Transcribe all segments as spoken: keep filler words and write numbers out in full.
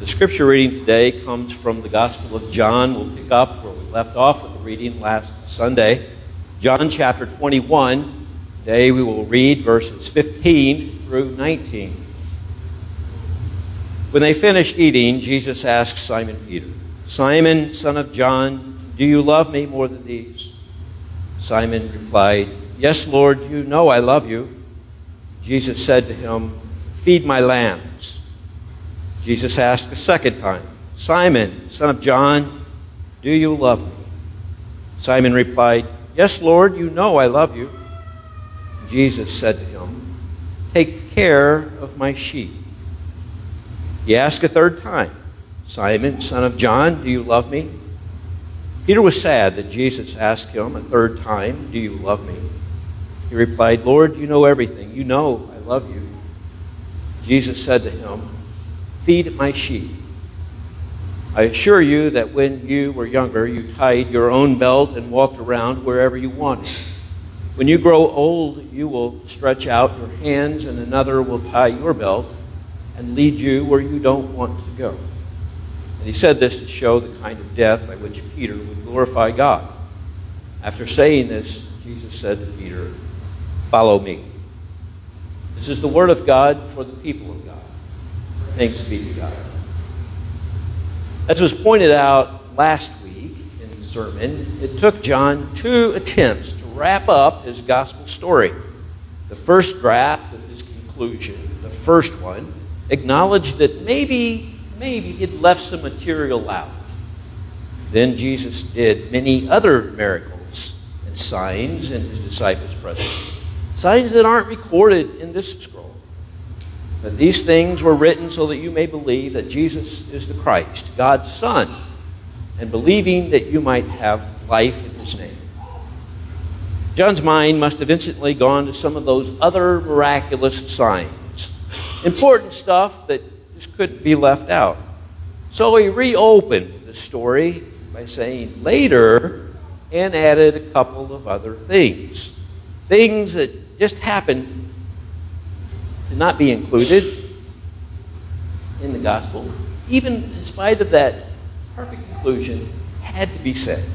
The scripture reading today comes from the Gospel of John. We'll pick up where we left off with the reading last Sunday. John chapter twenty-one. Today we will read verses fifteen through nineteen. When they finished eating, Jesus asked Simon Peter, "Simon, son of John, do you love me more than these?" Simon replied, "Yes, Lord, you know I love you." Jesus said to him, "Feed my lambs." Jesus asked a second time, "Simon, son of John, do you love me?" Simon replied, "Yes, Lord, you know I love you." Jesus said to him, "Take care of my sheep." He asked a third time, "Simon, son of John, do you love me?" Peter was sad that Jesus asked him a third time, "Do you love me?" He replied, "Lord, you know everything. You know I love you." Jesus said to him, "Feed my sheep. I assure you that when you were younger, you tied your own belt and walked around wherever you wanted. When you grow old, you will stretch out your hands and another will tie your belt and lead you where you don't want to go." And he said this to show the kind of death by which Peter would glorify God. After saying this, Jesus said to Peter, "Follow me." This is the word of God for the people of God. Thanks be to God. As was pointed out last week in the sermon, it took John two attempts to wrap up his gospel story. The first draft of his conclusion, the first one, acknowledged that maybe, maybe he'd left some material out. Then Jesus did many other miracles and signs in his disciples' presence, signs that aren't recorded in this scroll. But these things were written so that you may believe that Jesus is the Christ, God's Son, and believing that you might have life in his name. John's mind must have instantly gone to some of those other miraculous signs, important stuff that just couldn't be left out. So he reopened the story by saying later and added a couple of other things, things that just happened to not be included in the gospel, even in spite of that perfect conclusion, had to be said.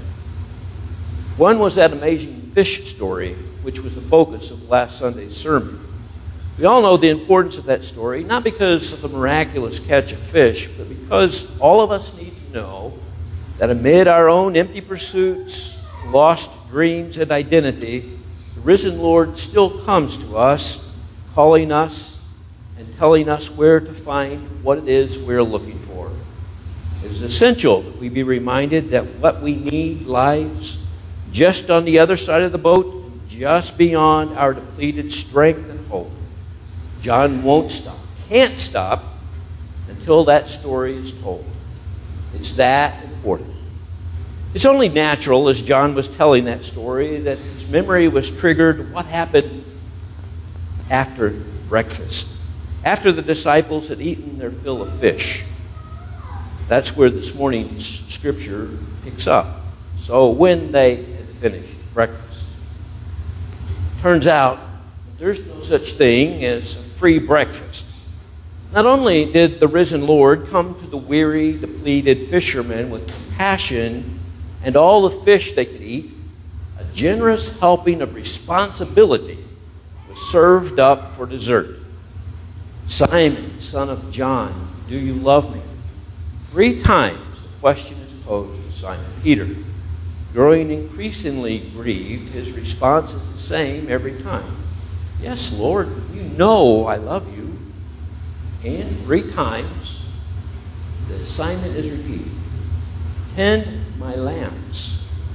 One was that amazing fish story, which was the focus of last Sunday's sermon. We all know the importance of that story, not because of the miraculous catch of fish, but because all of us need to know that amid our own empty pursuits, lost dreams, and identity, the risen Lord still comes to us, calling us and telling us where to find what it is we're looking for. It is essential that we be reminded that what we need lies just on the other side of the boat, just beyond our depleted strength and hope. John won't stop, can't stop, until that story is told. It's that important. It's only natural, as John was telling that story, that his memory was triggered what happened after breakfast, after the disciples had eaten their fill of fish. That's where this morning's scripture picks up. So when they had finished breakfast, turns out there's no such thing as a free breakfast. Not only did the risen Lord come to the weary, depleted fishermen with compassion and all the fish they could eat, a generous helping of responsibility was served up for dessert. "Simon, son of John, do you love me?" Three times the question is posed to Simon Peter. Growing increasingly grieved, his response is the same every time. "Yes, Lord, you know I love you." And three times the assignment is repeated. "Tend my lambs."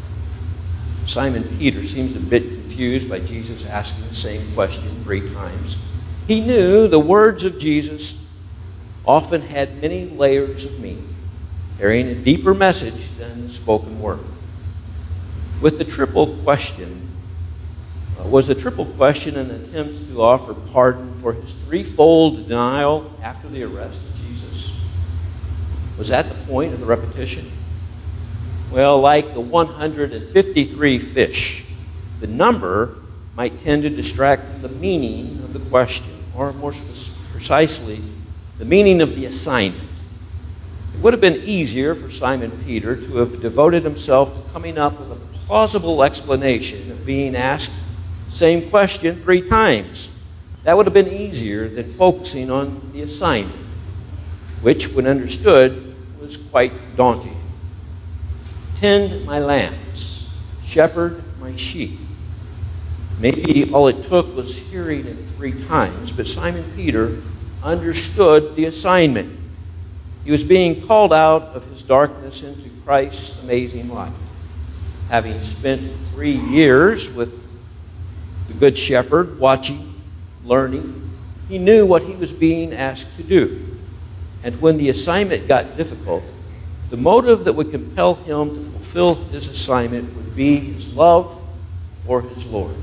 Simon Peter seems a bit confused by Jesus asking the same question three times. He knew the words of Jesus often had many layers of meaning, carrying a deeper message than the spoken word. With the triple question, uh, was the triple question an attempt to offer pardon for his threefold denial after the arrest of Jesus? Was that the point of the repetition? Well, like the one hundred fifty-three fish, the number might tend to distract from the meaning of the question, or more precisely, the meaning of the assignment. would have been easier for Simon Peter to have devoted himself to coming up with a plausible explanation of being asked the same question three times. That would have been easier than focusing on the assignment, which, when understood, was quite daunting. Tend my lambs, shepherd my sheep. Maybe all it took was hearing it three times, but Simon Peter understood the assignment. He was being called out of his darkness into Christ's amazing light. Having spent three years with the Good Shepherd, watching, learning, he knew what he was being asked to do. And when the assignment got difficult, the motive that would compel him to fulfill his assignment would be his love for his Lord.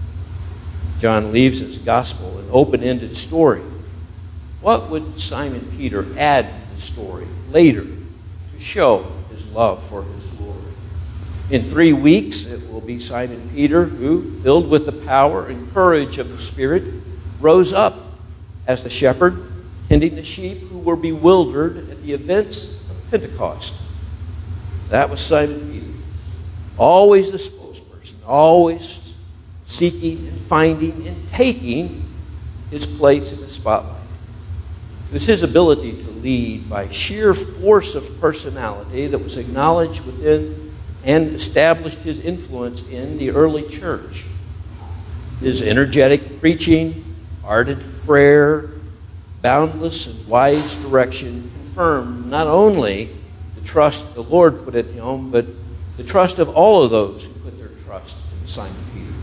John leaves his gospel an open-ended story. What would Simon Peter add to the story later to show his love for his Lord? In three weeks, it will be Simon Peter who, filled with the power and courage of the Spirit, rose up as the shepherd, tending the sheep who were bewildered at the events of Pentecost. That was Simon Peter. Always the spokesperson, always seeking and finding and taking his place in the spotlight. It was his ability to lead by sheer force of personality that was acknowledged within and established his influence in the early church. His energetic preaching, ardent prayer, boundless and wise direction confirmed not only the trust the Lord put in him, but the trust of all of those who put their trust in Simon Peter.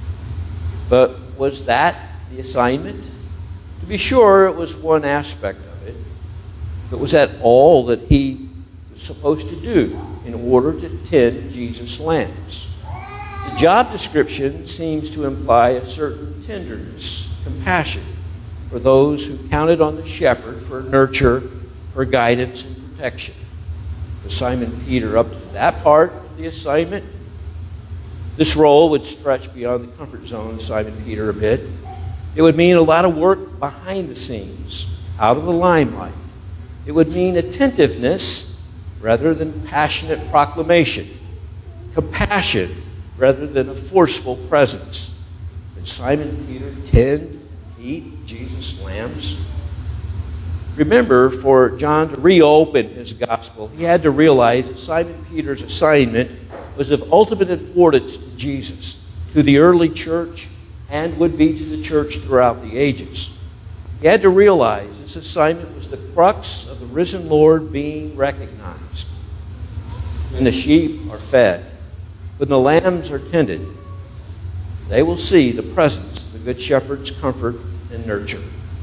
But was that the assignment? To be sure, it was one aspect of it. But was that all that he was supposed to do in order to tend Jesus' lambs? The job description seems to imply a certain tenderness, compassion for those who counted on the shepherd for nurture, for guidance and protection. Was Simon Peter up to that part of the assignment? This role would stretch beyond the comfort zone of Simon Peter a bit. It would mean a lot of work behind the scenes, out of the limelight. It would mean attentiveness rather than passionate proclamation, compassion rather than a forceful presence. Did Simon Peter tend and feed Jesus' lambs? Remember, for John to reopen his gospel, he had to realize that Simon Peter's assignment was of ultimate importance to Jesus, to the early church, and would be to the church throughout the ages. He had to realize this assignment was the crux of the risen Lord being recognized. When the sheep are fed, when the lambs are tended, they will see the presence of the Good Shepherd's comfort and nurture.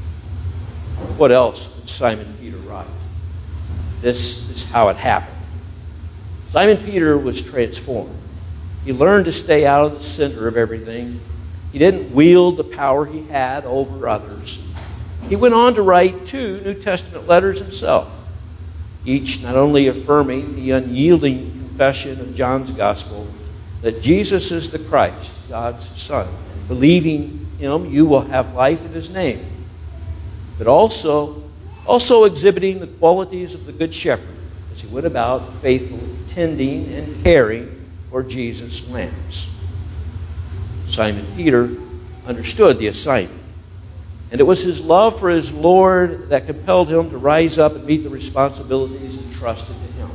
What else would Simon Peter write? This is how it happened. Simon Peter was transformed. He learned to stay out of the center of everything. He didn't wield the power he had over others. He went on to write two New Testament letters himself, each not only affirming the unyielding confession of John's gospel that Jesus is the Christ, God's Son, and believing him, you will have life in his name, but also, also exhibiting the qualities of the Good Shepherd as he went about faithfully tending and caring for Jesus' lambs. Simon Peter understood the assignment, and it was his love for his Lord that compelled him to rise up and meet the responsibilities entrusted to him.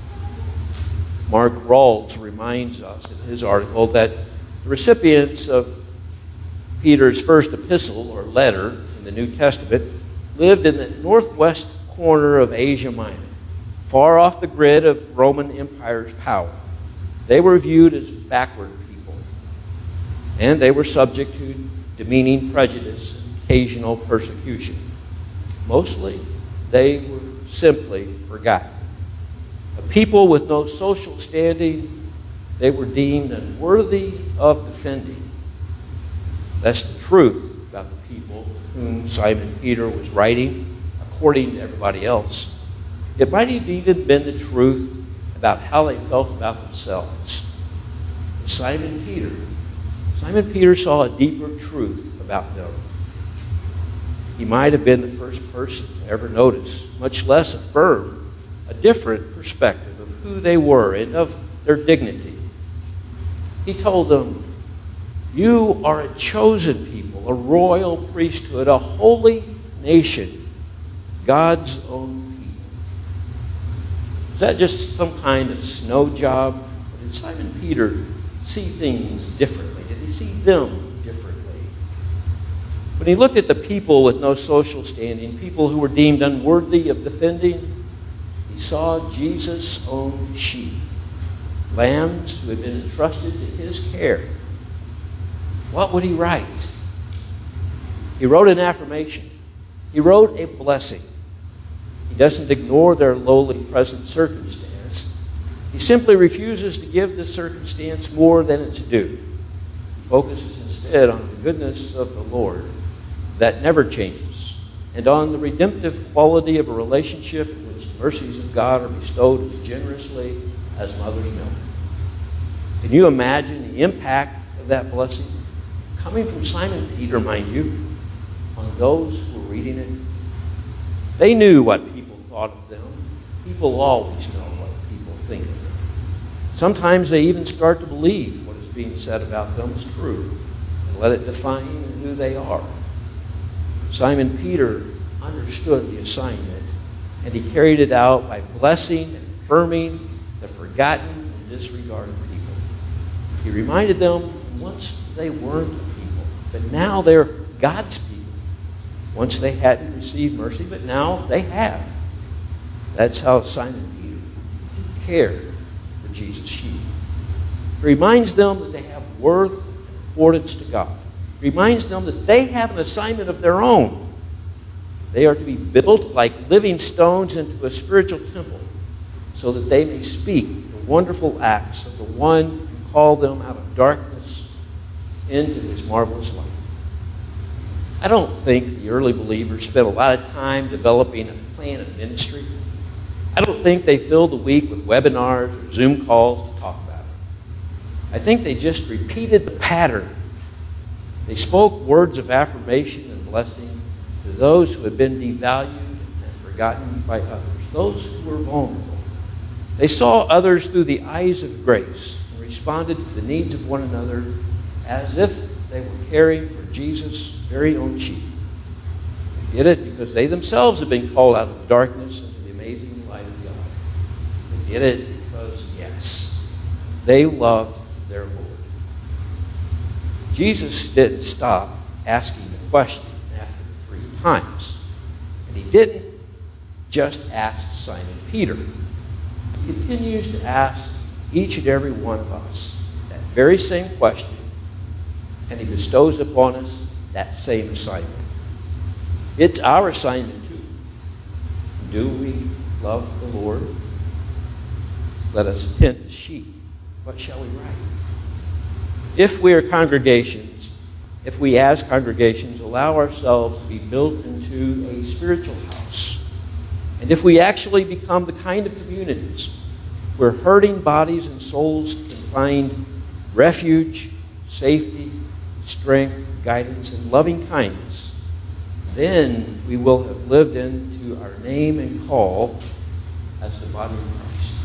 Mark Rawls reminds us in his article that the recipients of Peter's first epistle or letter in the New Testament lived in the northwest corner of Asia Minor, far off the grid of Roman Empire's power. They were viewed as backward people, and they were subject to demeaning prejudice and occasional persecution. Mostly, they were simply forgotten. A people with no social standing, they were deemed unworthy of defending. That's the truth about the people whom Simon Peter was writing, according to everybody else. It might have even been the truth about how they felt about themselves. Simon Peter, Simon Peter saw a deeper truth about them. He might have been the first person to ever notice, much less affirm, a different perspective of who they were and of their dignity. He told them, "You are a chosen people, a royal priesthood, a holy nation, God's own people." Is that just some kind of snow job? Or did Simon Peter see things differently? Did he see them differently? When he looked at the people with no social standing, people who were deemed unworthy of defending, he saw Jesus' own sheep, lambs who had been entrusted to his care. What would he write? He wrote an affirmation. He wrote a blessing. He doesn't ignore their lowly present circumstance. He simply refuses to give this circumstance more than its due. He focuses instead on the goodness of the Lord that never changes, and on the redemptive quality of a relationship in which the mercies of God are bestowed as generously as mother's milk. Can you imagine the impact of that blessing? Coming from Simon Peter, mind you, on those who were reading it. They knew what people thought of them. People always know what people think of them. Sometimes they even start to believe what is being said about them is true and let it define who they are. Simon Peter understood the assignment, and he carried it out by blessing and affirming the forgotten and disregarded people. He reminded them once they weren't a people, but now they're God's people. Once they hadn't received mercy, but now they have. That's how Simon Peter cared for Jesus' sheep. He reminds them that they have worth and importance to God. He reminds them that they have an assignment of their own. They are to be built like living stones into a spiritual temple so that they may speak the wonderful acts of the one who called them out of darkness into his marvelous light. I don't think the early believers spent a lot of time developing a plan of ministry. I don't think they filled the week with webinars or Zoom calls to talk about it. I think they just repeated the pattern. They spoke words of affirmation and blessing to those who had been devalued and forgotten by others, those who were vulnerable. They saw others through the eyes of grace and responded to the needs of one another as if they were caring for Jesus' very own sheep. They did it because they themselves had been called out of the darkness into the amazing light of God. They did it because, yes, they loved their Lord. Jesus didn't stop asking the question after three times. And he didn't just ask Simon Peter. He continues to ask each and every one of us that very same question, and he bestows upon us that same assignment. It's our assignment too. Do we love the Lord? Let us tend the sheep. What shall we write? If we are congregations, if we as congregations allow ourselves to be built into a spiritual house, and if we actually become the kind of communities where hurting bodies and souls can find refuge, safety, strength, guidance, and loving kindness, then we will have lived into our name and call as the body of Christ.